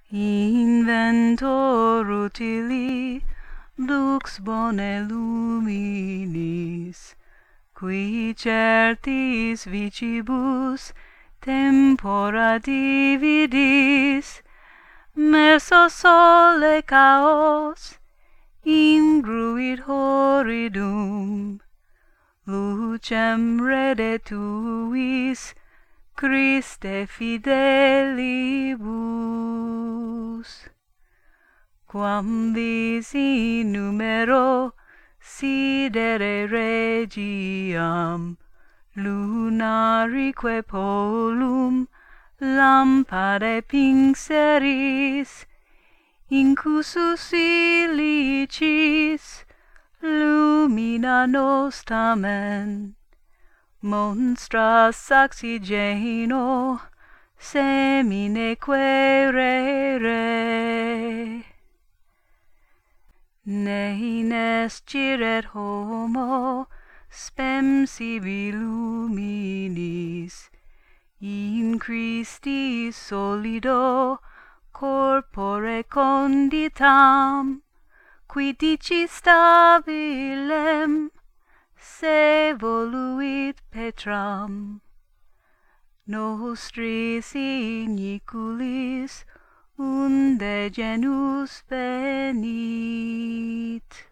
Inventor utili lux bone luminis, qui certis vicibus tempora dividis, merso sole chaos ingruit horridum, lucem rede tuis Christe fidelibus. Quam vis in numero sidere regiam, lunarique polum lampade pinxeris, incussus ilicis lumina nos tamen, monstra saxigeno semine quaerere. Ne nesciret homo spem sibi luminis, in Christi solido corpore conditam, qui dicis stabilem se voluit Petram, nostris iniculis unde genus venit.